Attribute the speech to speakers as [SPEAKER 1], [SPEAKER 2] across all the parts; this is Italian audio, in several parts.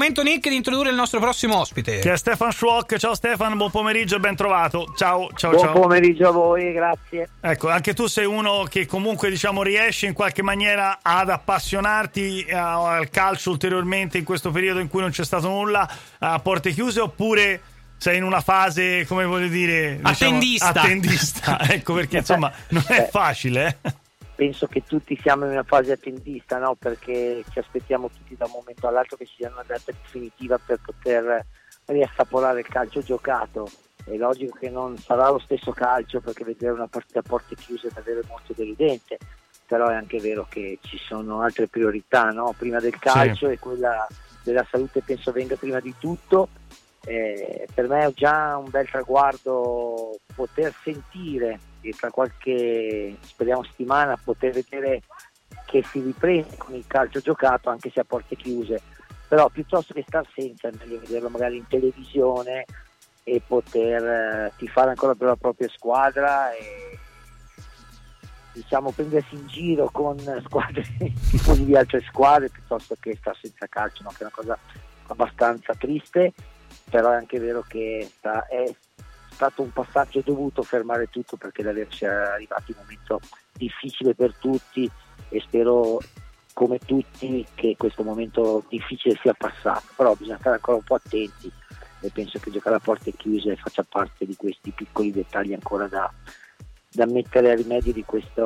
[SPEAKER 1] momento, Nick, di introdurre il nostro prossimo ospite,
[SPEAKER 2] che è Stefan Schwok. Ciao Stefan, buon pomeriggio e ben trovato. Ciao.
[SPEAKER 3] Buon pomeriggio a voi, grazie.
[SPEAKER 2] Ecco, anche tu sei uno che comunque, diciamo, riesce in qualche maniera ad appassionarti al calcio ulteriormente in questo periodo in cui non c'è stato nulla a porte chiuse, oppure sei in una fase, come voglio dire, diciamo, attendista. Ecco, perché insomma non è facile,
[SPEAKER 3] Penso che tutti siamo in una fase attendista, no? Perché ci aspettiamo tutti da un momento all'altro che ci sia una data definitiva per poter riassaporare il calcio giocato. È logico che non sarà lo stesso calcio, perché vedere una partita a porte chiuse è davvero molto deludente, però è anche vero che ci sono altre priorità, no? Prima del calcio, sì. E quella della salute penso venga prima di tutto. Per me è già un bel traguardo poter sentire, e tra qualche, speriamo, settimana poter vedere che si riprende con il calcio giocato, anche se a porte chiuse. Però piuttosto che star senza, è meglio vederlo magari in televisione e poter tifare ancora per la propria squadra e, diciamo, prendersi in giro con squadre di altre squadre, piuttosto che star senza calcio, no? Che è una cosa abbastanza triste. Però è anche vero che è stato un passaggio dovuto fermare tutto, perché davvero si è arrivati un momento difficile per tutti, e spero, come tutti, che questo momento difficile sia passato. Però bisogna stare ancora un po' attenti, e penso che giocare a porte chiuse faccia parte di questi piccoli dettagli ancora da mettere a rimedio di questa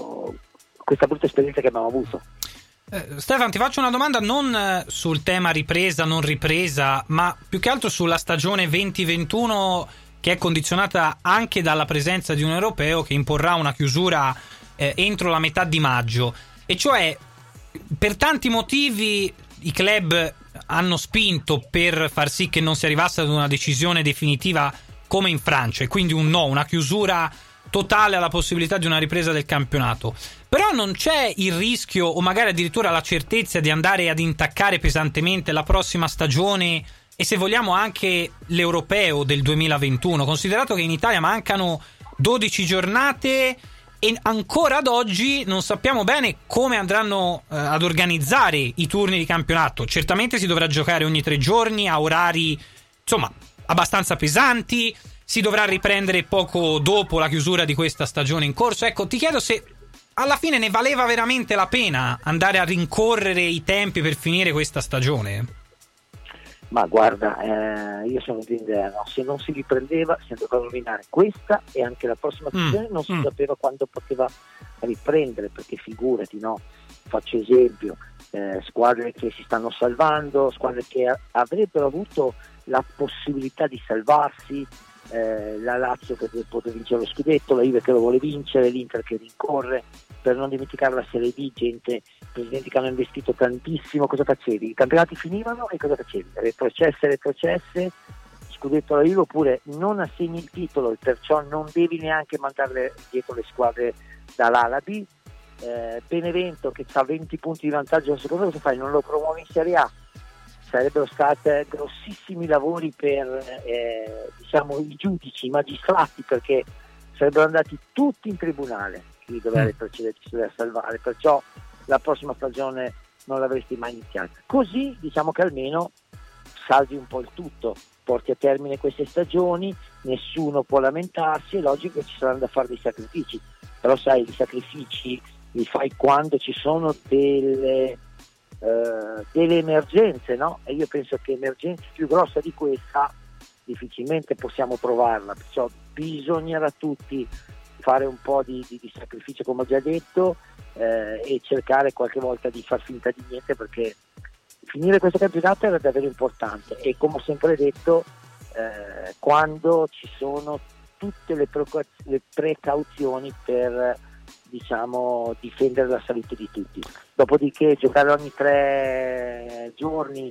[SPEAKER 3] brutta esperienza che abbiamo avuto.
[SPEAKER 1] Stefan, ti faccio una domanda non sul tema ripresa, non ripresa, ma più che altro sulla stagione 2021, che è condizionata anche dalla presenza di un europeo che imporrà una chiusura entro la metà di maggio. E cioè, per tanti motivi i club hanno spinto per far sì che non si arrivasse ad una decisione definitiva come in Francia, e quindi una chiusura totale alla possibilità di una ripresa del campionato. Però non c'è il rischio, o magari addirittura la certezza, di andare ad intaccare pesantemente la prossima stagione e, se vogliamo, anche l'europeo del 2021, considerato che in Italia mancano 12 giornate e ancora ad oggi non sappiamo bene come andranno ad organizzare i turni di campionato. Certamente si dovrà giocare ogni 3 giorni a orari, insomma, abbastanza pesanti. Si dovrà riprendere poco dopo la chiusura di questa stagione in corso. Ecco, ti chiedo se alla fine ne valeva veramente la pena andare a rincorrere i tempi per finire questa stagione.
[SPEAKER 3] Ma guarda, io sono dell'idea, no? Se non si riprendeva si andava a rovinare questa e anche la prossima stagione. Non si sapeva quando poteva riprendere, perché figurati, no? Faccio esempio, squadre che si stanno salvando, squadre che avrebbero avuto la possibilità di salvarsi, la Lazio che poteva vincere lo scudetto, la Juve che lo vuole vincere, l'Inter che rincorre, per non dimenticare la Serie B, presidenti che hanno investito tantissimo. Cosa facevi? I campionati finivano e cosa facevi? Retrocesse, scudetto alla Juve, oppure non assegni il titolo e perciò non devi neanche mandare dietro le squadre dall'A alla B. Benevento che ha 20 punti di vantaggio al secondo, cosa fai? Non lo promuovi in Serie A? Sarebbero stati grossissimi lavori per diciamo i giudici, i magistrati, perché sarebbero andati tutti in tribunale chi doveva retrocedere, chi si doveva salvare, perciò la prossima stagione non l'avresti mai iniziata. Così diciamo che almeno salvi un po' il tutto, porti a termine queste stagioni, nessuno può lamentarsi, è logico che ci saranno da fare dei sacrifici, però sai, i sacrifici li fai quando ci sono delle emergenze, no? E io penso che emergenza più grossa di questa difficilmente possiamo trovarla, perciò bisognerà tutti fare un po' di sacrificio, come ho già detto, e cercare qualche volta di far finta di niente, perché finire questo campionato era davvero importante, e come ho sempre detto, quando ci sono tutte le precauzioni per, diciamo, difendere la salute di tutti. Dopodiché giocare ogni 3 giorni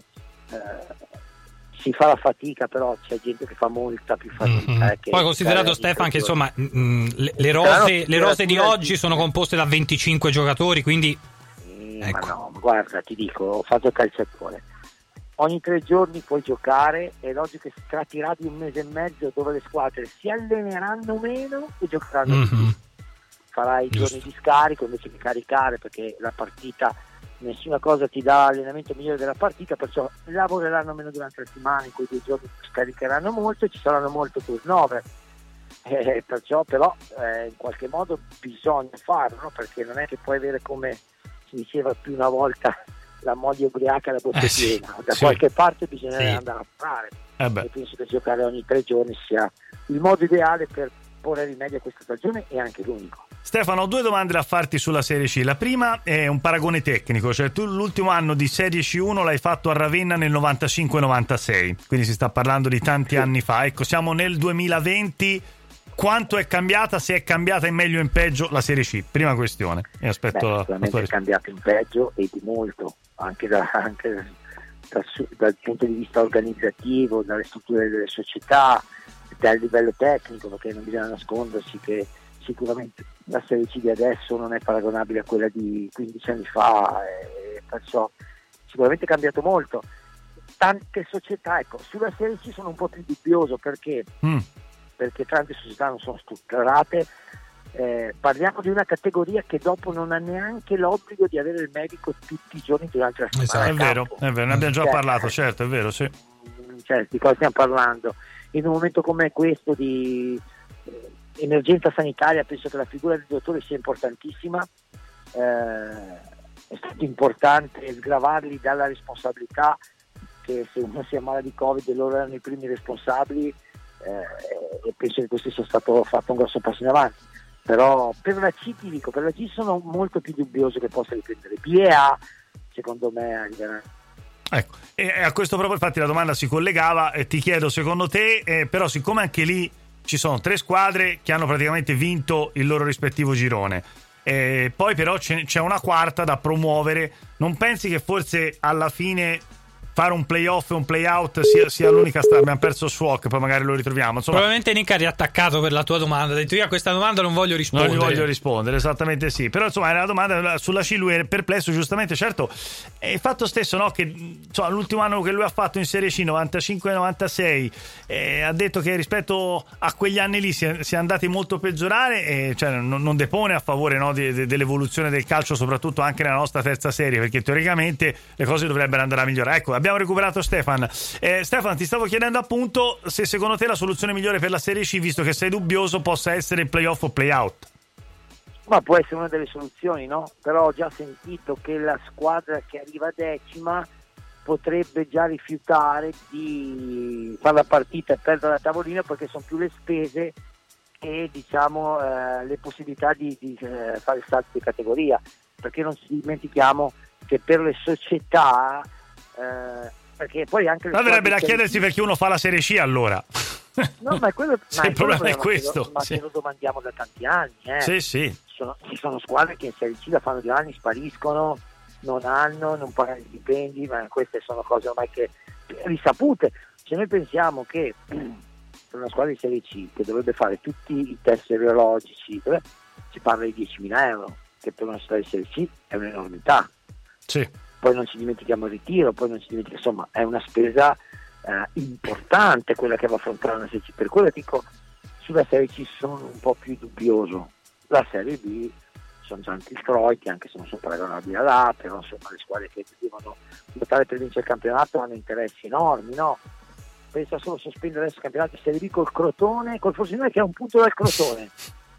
[SPEAKER 3] si fa la fatica, però c'è gente che fa molta più fatica.
[SPEAKER 1] Poi considerato, Stefan, che insomma le rose di oggi sono composte da 25 giocatori, quindi ecco.
[SPEAKER 3] Ma no, guarda, ti dico, ho fatto calciatore, ogni 3 giorni puoi giocare, è logico che si tratterà di un mese e mezzo dove le squadre si alleneranno meno e giocheranno di più. Farai giorni di scarico invece di caricare, perché la partita nessuna cosa ti dà allenamento migliore della partita, perciò lavoreranno meno durante la settimana, in quei 2 giorni scaricheranno molto e ci saranno molto turnover, perciò però in qualche modo bisogna farlo, no? Perché non è che puoi avere, come si diceva più una volta, la moglie ubriaca e la botte piena, da qualche parte bisogna andare a fare, e penso che giocare ogni 3 giorni sia il modo ideale per porre rimedio a questa stagione, e anche l'unico.
[SPEAKER 2] Stefano, ho 2 domande da farti sulla Serie C. La prima è un paragone tecnico, cioè tu l'ultimo anno di Serie C1 l'hai fatto a Ravenna nel 95-96, quindi si sta parlando di tanti anni fa. Ecco, siamo nel 2020, quanto è cambiata, se è cambiata in meglio o in peggio la Serie C? Prima questione. E aspetto
[SPEAKER 3] sicuramente è cambiata in peggio, e di molto, anche dal punto di vista organizzativo, dalle strutture delle società, dal livello tecnico, perché non bisogna nascondersi che sicuramente la Serie C di adesso non è paragonabile a quella di 15 anni fa, e perciò sicuramente è cambiato molto. Tante società, ecco, sulla Serie C sono un po' più dubbioso, perché tante società non sono strutturate. Parliamo di una categoria che dopo non ha neanche l'obbligo di avere il medico tutti i giorni durante la settimana.
[SPEAKER 2] Esatto, è vero, ne abbiamo già parlato, certo, è vero, sì.
[SPEAKER 3] Certo, di cosa stiamo parlando? In un momento come questo di emergenza sanitaria penso che la figura del dottore sia importantissima, è stato importante sgravarli dalla responsabilità, che se uno si ammala di Covid loro erano i primi responsabili, e penso che questo sia stato fatto un grosso passo in avanti. Però per la C ti dico, per la C sono molto più dubbioso che possa riprendere. B e A secondo me arriveranno.
[SPEAKER 2] Ecco, e a questo proprio infatti la domanda si collegava, e ti chiedo, secondo te, però siccome anche lì ci sono 3 squadre che hanno praticamente vinto il loro rispettivo girone, poi però c'è una quarta da promuovere, non pensi che forse alla fine fare un playoff e un playout sia l'unica strada? Abbiamo perso Swok, poi magari lo ritroviamo. Insomma,
[SPEAKER 1] probabilmente Nick ha riattaccato per la tua domanda, ha detto io a questa domanda non voglio rispondere.
[SPEAKER 2] Non gli voglio rispondere, esattamente sì. Però insomma era una domanda sulla C, lui è perplesso, giustamente, certo. È il fatto stesso, no, che insomma, l'ultimo anno che lui ha fatto in Serie C, 95-96, ha detto che rispetto a quegli anni lì si è andati molto a peggiorare, cioè non depone a favore, no, dell'evoluzione del calcio, soprattutto anche nella nostra terza serie, perché teoricamente le cose dovrebbero andare a migliorare. Ecco, abbiamo recuperato Stefan. Stefan, ti stavo chiedendo appunto se secondo te la soluzione migliore per la Serie C, visto che sei dubbioso, possa essere il playoff o playout.
[SPEAKER 3] Ma può essere una delle soluzioni, no? Però ho già sentito che la squadra che arriva 10ª potrebbe già rifiutare di fare la partita e perdere la tavolina, perché sono più le spese e diciamo le possibilità di fare salti di categoria, perché non ci dimentichiamo che per le società perché poi anche
[SPEAKER 2] ma verrebbe da chiedersi perché uno fa la Serie C allora.
[SPEAKER 3] No, ma quello,
[SPEAKER 2] il problema è questo.
[SPEAKER 3] Ma ce lo domandiamo da tanti anni.
[SPEAKER 2] Sì.
[SPEAKER 3] Ci sono squadre che in Serie C la fanno 2 anni, spariscono, non pagano i stipendi, ma queste sono cose ormai che risapute. Se noi pensiamo che per una squadra di Serie C che dovrebbe fare tutti i test serologici, si parla di 10.000 euro, che per una squadra di Serie C è un'enormità.
[SPEAKER 2] Sì.
[SPEAKER 3] Poi non ci dimentichiamo il ritiro, insomma è una spesa importante quella che va a affrontare una Serie C. Per quello dico, sulla Serie C sono un po' più dubbioso. La Serie B sono già anche il Troiti, anche se non sono paragonabili all'A, però insomma le squadre che devono lottare per vincere il campionato hanno interessi enormi, no? Pensa solo a sospendere adesso il campionato di Serie B col Crotone, col Frosinone che è un punto dal Crotone.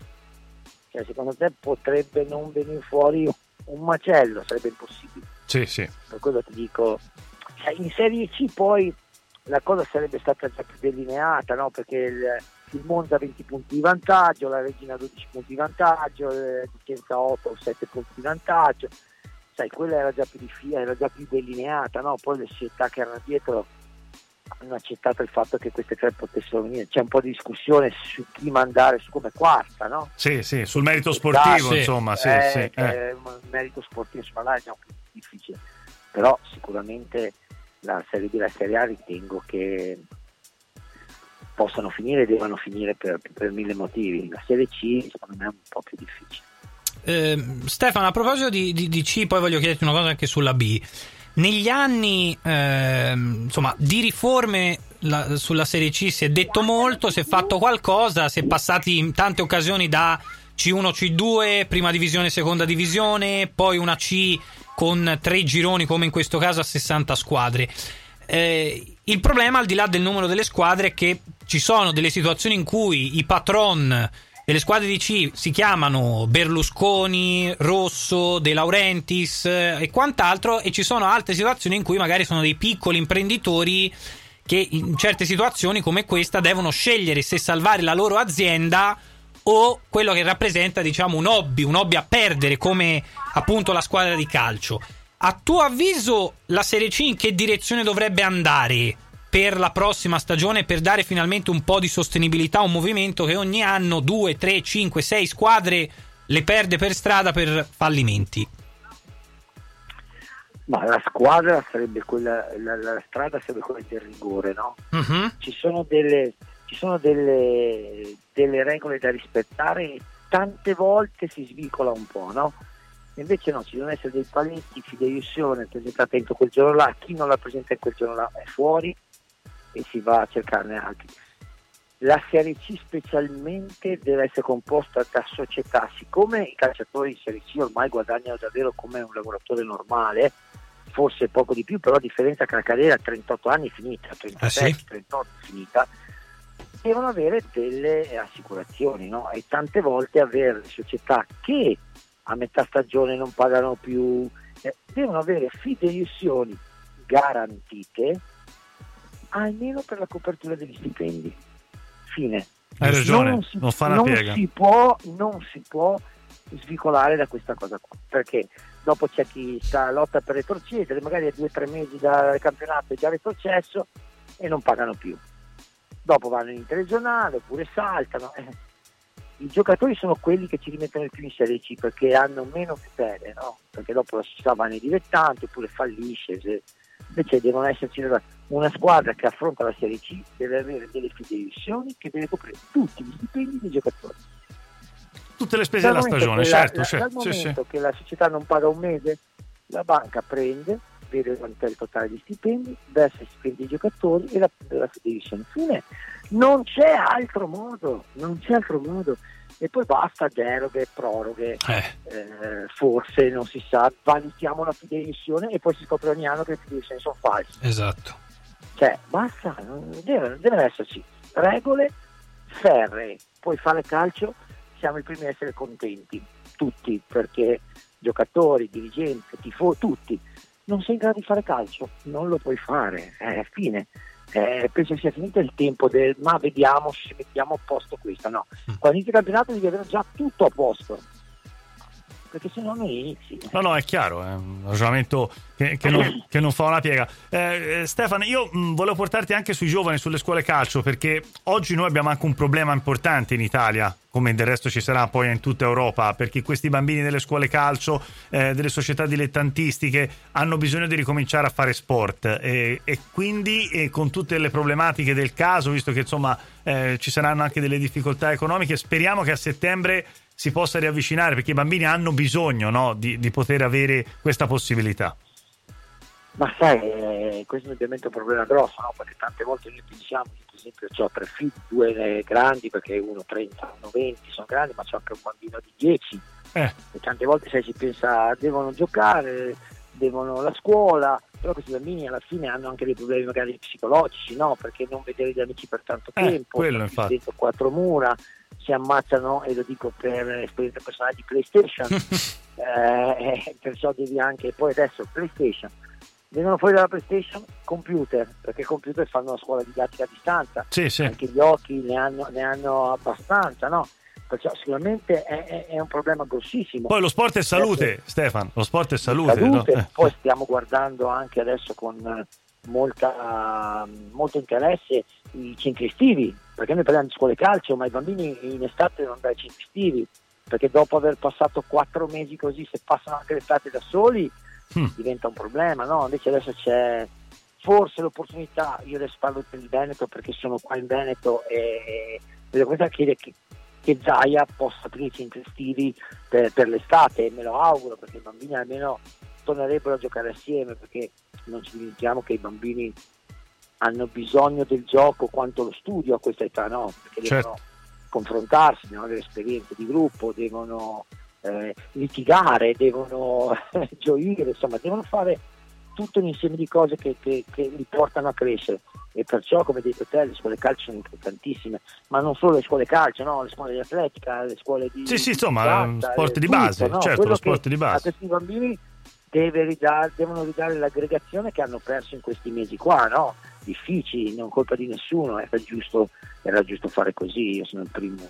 [SPEAKER 3] Cioè, secondo te potrebbe non venire fuori un macello? Sarebbe impossibile.
[SPEAKER 2] Sì.
[SPEAKER 3] Per quello ti dico, in Serie C poi la cosa sarebbe stata già più delineata, no? Perché il Monza ha 20 punti di vantaggio, la Regina 12 punti di vantaggio, Vicenza 8 o 7 punti di vantaggio, sai, quella era già più difficile, era già più delineata, no? Poi le società che erano dietro hanno accettato il fatto che queste 3 potessero venire. C'è un po' di discussione su chi mandare su come quarta, no?
[SPEAKER 2] Sì, sul merito sportivo, insomma, sì.
[SPEAKER 3] Il merito sportivo insomma, là è già un po' difficile, però sicuramente la Serie B e la Serie A ritengo che possano finire e devono finire per 1000 motivi. La Serie C secondo me è un po' più difficile.
[SPEAKER 1] Stefano, a proposito di C, poi voglio chiederti una cosa anche sulla B. Negli anni insomma di riforme sulla Serie C si è detto molto, si è fatto qualcosa, si è passati in tante occasioni da C1, C2, prima divisione, seconda divisione, poi una C con 3 gironi come in questo caso a 60 squadre. Il problema, al di là del numero delle squadre, è che ci sono delle situazioni in cui i patron delle squadre di C si chiamano Berlusconi, Rosso, De Laurentiis e quant'altro, e ci sono altre situazioni in cui magari sono dei piccoli imprenditori che in certe situazioni come questa devono scegliere se salvare la loro azienda o quello che rappresenta, diciamo, un hobby a perdere, come appunto la squadra di calcio. A tuo avviso la Serie C in che direzione dovrebbe andare per la prossima stagione, per dare finalmente un po' di sostenibilità a un movimento che ogni anno 2, 3, 5, 6 squadre le perde per strada per fallimenti?
[SPEAKER 3] Ma la squadra sarebbe quella, la strada sarebbe quella del rigore, no?
[SPEAKER 1] Uh-huh.
[SPEAKER 3] Ci sono delle regole da rispettare e tante volte si svicola un po', no? Invece no, ci devono essere dei paletti, fideiussione, presentata entro quel giorno là, chi non la presenta in quel giorno là è fuori e si va a cercarne altri. La Serie C specialmente deve essere composta da società, siccome i calciatori in Serie C ormai guadagnano davvero come un lavoratore normale, forse poco di più, però la differenza che la carriera a 38 anni è finita, 37,
[SPEAKER 1] sì?
[SPEAKER 3] 38 è finita, devono avere delle assicurazioni, no? E tante volte avere società che a metà stagione non pagano più, devono avere fideiussioni garantite almeno per la copertura degli stipendi. Fine.
[SPEAKER 2] Hai ragione, non fa una piega.
[SPEAKER 3] Non si può svicolare da questa cosa qua, perché dopo c'è chi lotta per retrocedere, magari a 2 o 3 mesi dal campionato è già retrocesso e non pagano più. Dopo vanno in interregionale oppure saltano. I giocatori sono quelli che ci rimettono di più in Serie C perché hanno meno tutele, no? Perché dopo la società va nei dilettanti oppure fallisce. Invece devono esserci una squadra che affronta la Serie C, deve avere delle fideiussioni che deve coprire tutti gli stipendi dei giocatori.
[SPEAKER 2] Tutte le spese della stagione, certo.
[SPEAKER 3] Dal momento che la società non paga un mese, la banca prende, vede quanto è il totale di stipendi, versa i stipendi dei giocatori e la fideiussione. Fine. Non c'è altro modo. E poi basta deroghe, proroghe, forse non si sa, valutiamo la fideiussione e poi si scopre ogni anno che le fideiussioni sono false.
[SPEAKER 1] Esatto.
[SPEAKER 3] Cioè, basta, devono esserci regole ferree. Poi fare calcio siamo i primi a essere contenti, tutti, perché giocatori, dirigenti, tifosi, tutti. Non sei in grado di fare calcio, non lo puoi fare, fine. Penso sia finito il tempo del ma vediamo se mettiamo a posto questo. No, quando inizia il campionato devi avere già tutto a posto, perché se no non inizi.
[SPEAKER 2] No, è chiaro, è un ragionamento che non fa una piega. Stefano, io volevo portarti anche sui giovani, sulle scuole calcio, perché oggi noi abbiamo anche un problema importante in Italia, come del resto ci sarà poi in tutta Europa, perché questi bambini delle scuole calcio, delle società dilettantistiche, hanno bisogno di ricominciare a fare sport e quindi con tutte le problematiche del caso, visto che insomma ci saranno anche delle difficoltà economiche, speriamo che a settembre si possa riavvicinare, perché i bambini hanno bisogno, no, di poter avere questa possibilità.
[SPEAKER 3] Ma sai, questo è ovviamente un problema grosso, no? Perché tante volte noi pensiamo, per esempio ho 3 figli, 2 grandi, perché uno 30, uno 20, sono grandi, ma c'è anche un bambino di 10 e tante volte si pensa devono giocare, devono la scuola, però questi bambini alla fine hanno anche dei problemi magari psicologici, no? Perché non vedere gli amici per tanto tempo, dentro 4 mura, si ammazzano, e lo dico per esperienza personale, di PlayStation, perciò devi anche, poi adesso PlayStation, vengono fuori dalla PlayStation computer, perché i computer fanno la scuola didattica a distanza,
[SPEAKER 2] sì.
[SPEAKER 3] Anche gli occhi ne hanno abbastanza, no? Perciò sicuramente è un problema grossissimo.
[SPEAKER 2] Poi lo sport è salute, Stefano, lo sport è salute. No?
[SPEAKER 3] Poi stiamo guardando anche adesso con molto interesse i centri estivi, perché noi parliamo di scuole calcio, ma i bambini in estate devono andare ai centri estivi, perché dopo aver passato 4 mesi così, se passano anche l'estate da soli, diventa un problema, no? Invece adesso c'è forse l'opportunità, io adesso parlo per il Veneto perché sono qua in Veneto, e l'opportunità che Zaia possa aprire i centri estivi per l'estate, e me lo auguro, perché i bambini almeno tornerebbero a giocare assieme, perché non ci dimentichiamo che i bambini hanno bisogno del gioco quanto lo studio a questa età, no? Perché devono confrontarsi, devono avere esperienze di gruppo, devono litigare, devono gioire, insomma devono fare tutto un insieme di cose che li portano a crescere, e perciò, come hai detto te, le scuole calcio sono importantissime, ma non solo le scuole calcio, no? Le scuole di atletica, le scuole di
[SPEAKER 2] insomma, sport di base,
[SPEAKER 3] no?
[SPEAKER 2] certo,
[SPEAKER 3] Quello
[SPEAKER 2] lo sport
[SPEAKER 3] che
[SPEAKER 2] di base.
[SPEAKER 3] a questi bambini devono ridare l'aggregazione che hanno perso in questi mesi qua, no? Difficili, non colpa di nessuno, era giusto fare così, io sono il primo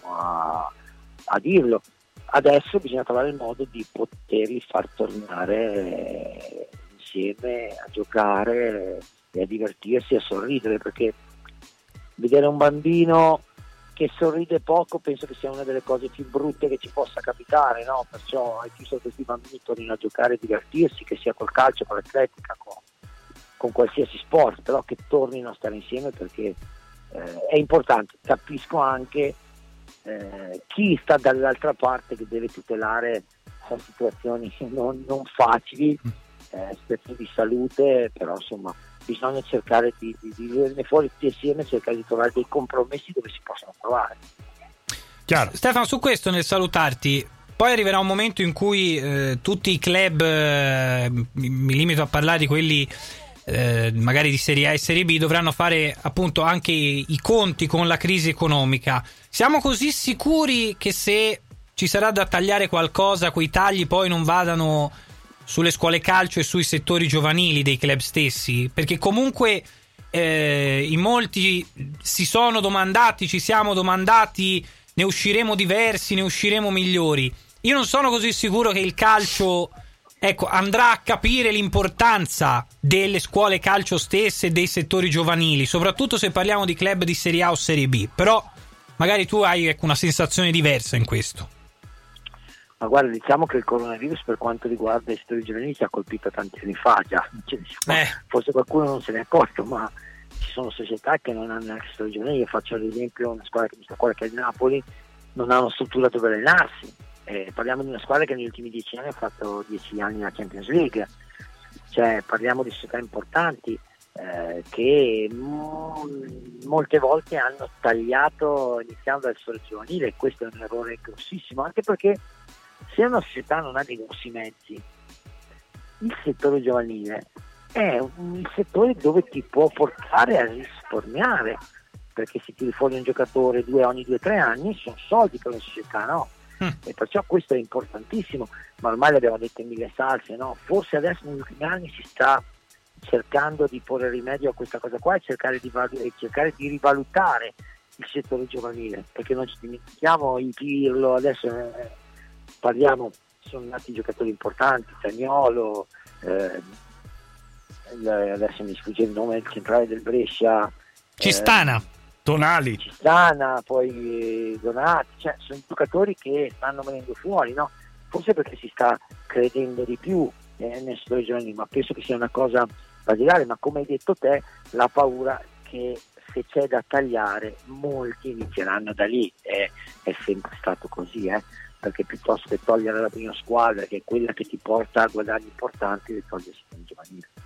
[SPEAKER 3] a dirlo. Adesso bisogna trovare il modo di poterli far tornare insieme a giocare e a divertirsi, a sorridere, perché vedere un bambino che sorride poco penso che sia una delle cose più brutte che ci possa capitare, no? Perciò è giusto che questi bambini tornino a giocare e divertirsi, che sia col calcio, con l'atletica, con qualsiasi sport, però che tornino a stare insieme, perché è importante. Capisco anche chi sta dall'altra parte che deve tutelare situazioni non facili, aspetti di salute, però insomma bisogna cercare di venire fuori tutti insieme, cercare di trovare dei compromessi dove si possono trovare.
[SPEAKER 2] Chiaro.
[SPEAKER 1] Stefano, su questo, nel salutarti, poi arriverà un momento in cui tutti i club, mi limito a parlare di quelli magari di Serie A e Serie B, dovranno fare appunto anche i conti con la crisi economica. Siamo così sicuri che se ci sarà da tagliare qualcosa, quei tagli poi non vadano sulle scuole calcio e sui settori giovanili dei club stessi? Perché comunque in molti ci siamo domandati, ne usciremo diversi, ne usciremo migliori. Io non sono così sicuro che il calcio andrà a capire l'importanza delle scuole calcio stesse e dei settori giovanili, soprattutto se parliamo di club di Serie A o Serie B. Però magari tu hai una sensazione diversa in questo.
[SPEAKER 3] Ma guarda, diciamo che il coronavirus, per quanto riguarda i settori giovanili, ci ha colpito tanti anni fa già. Forse qualcuno non se ne è accorto, ma ci sono società che non hanno neanche settori giovanili. Io faccio ad esempio una squadra che è il Napoli, non ha una struttura dove allenarsi. Parliamo di una squadra che negli ultimi 10 anni ha fatto 10 anni la Champions League. Cioè, parliamo di società importanti che molte volte hanno tagliato iniziando dal settore giovanile. Questo è un errore grossissimo, anche perché se una società non ha dei grossi mezzi, il settore giovanile è un settore dove ti può portare a risparmiare, perché se tiri fuori un giocatore ogni 2-3 anni sono soldi per la società, no? E perciò questo è importantissimo, ma ormai l'abbiamo detto in mille salse, no? Forse adesso negli ultimi anni si sta cercando di porre rimedio a questa cosa qua e cercare di rivalutare il settore giovanile, perché non ci dimentichiamo il Pirlo, adesso parliamo, sono nati giocatori importanti, Zaniolo, adesso mi sfugge il nome, il centrale del Brescia,
[SPEAKER 1] Cistana,
[SPEAKER 3] poi Donati, cioè sono giocatori che stanno venendo fuori, no? Forse perché si sta credendo di più nel settore giovanile, ma penso che sia una cosa basilare. Ma come hai detto te, la paura che se c'è da tagliare molti inizieranno da lì, è sempre stato così, perché piuttosto che togliere la prima squadra, che è quella che ti porta a guadagni importanti, le togli il settore giovanile.